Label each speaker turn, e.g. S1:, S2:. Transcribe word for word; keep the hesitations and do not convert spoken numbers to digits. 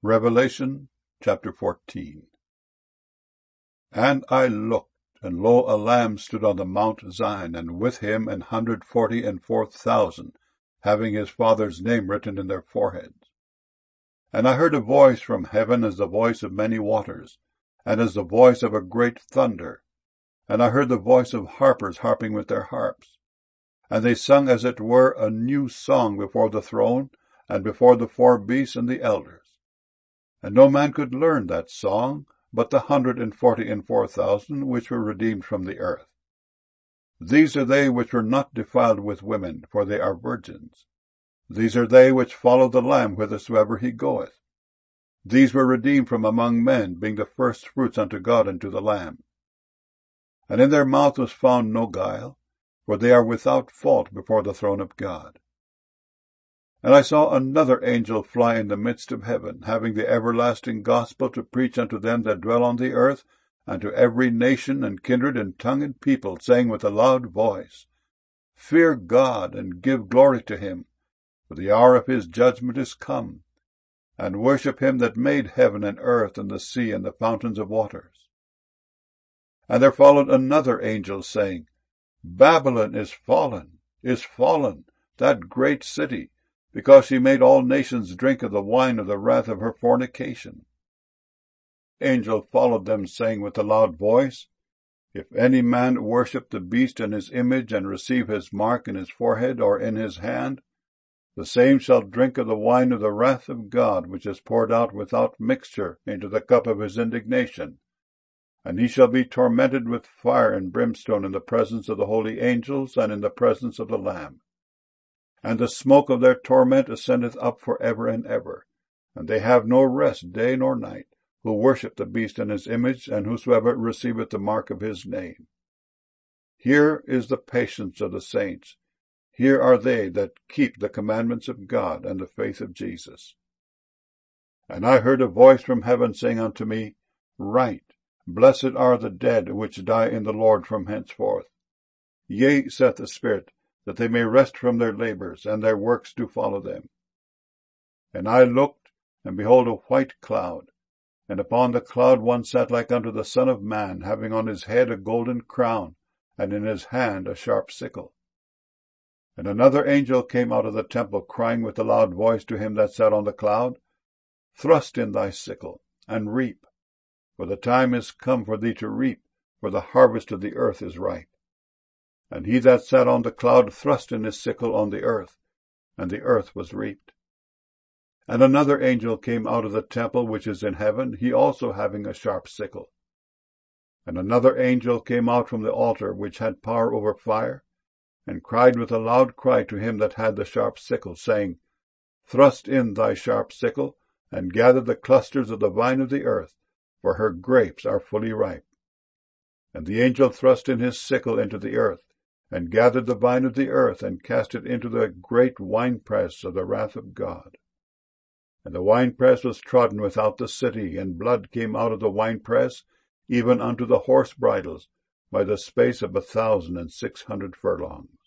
S1: Revelation chapter fourteen. And I looked, and lo, a Lamb stood on the Mount Zion, and with him an hundred forty and four thousand, having his Father's name written in their foreheads. And I heard a voice from heaven as the voice of many waters, and as the voice of a great thunder. And I heard the voice of harpers harping with their harps. And they sung as it were a new song before the throne, and before the four beasts and the elders. And no man could learn that song, but the hundred and forty and four thousand which were redeemed from the earth. These are they which were not defiled with women, for they are virgins. These are they which follow the Lamb whithersoever he goeth. These were redeemed from among men, being the firstfruits unto God and to the Lamb. And in their mouth was found no guile, for they are without fault before the throne of God. And I saw another angel fly in the midst of heaven, having the everlasting gospel to preach unto them that dwell on the earth, and to every nation and kindred and tongue and people, saying with a loud voice, Fear God, and give glory to him, for the hour of his judgment is come, and worship him that made heaven and earth and the sea and the fountains of waters. And there followed another angel, saying, Babylon is fallen, is fallen, that great city, because she made all nations drink of the wine of the wrath of her fornication. Angel followed them, saying with a loud voice, If any man worship the beast in his image, and receive his mark in his forehead or in his hand, the same shall drink of the wine of the wrath of God, which is poured out without mixture into the cup of his indignation. And he shall be tormented with fire and brimstone in the presence of the holy angels, and in the presence of the Lamb. And the smoke of their torment ascendeth up for ever and ever. And they have no rest day nor night, who worship the beast in his image, and whosoever receiveth the mark of his name. Here is the patience of the saints. Here are they that keep the commandments of God and the faith of Jesus. And I heard a voice from heaven saying unto me, Write, Blessed are the dead which die in the Lord from henceforth. Yea, saith the Spirit, that they may rest from their labors, and their works do follow them. And I looked, and behold a white cloud, and upon the cloud one sat like unto the Son of Man, having on his head a golden crown, and in his hand a sharp sickle. And another angel came out of the temple, crying with a loud voice to him that sat on the cloud, Thrust in thy sickle, and reap, for the time is come for thee to reap, for the harvest of the earth is ripe. And he that sat on the cloud thrust in his sickle on the earth, and the earth was reaped. And another angel came out of the temple which is in heaven, he also having a sharp sickle. And another angel came out from the altar which had power over fire, and cried with a loud cry to him that had the sharp sickle, saying, Thrust in thy sharp sickle, and gather the clusters of the vine of the earth, for her grapes are fully ripe. And the angel thrust in his sickle into the earth, and gathered the vine of the earth, and cast it into the great winepress of the wrath of God. And the winepress was trodden without the city, and blood came out of the winepress, even unto the horse bridles, by the space of a thousand and six hundred furlongs.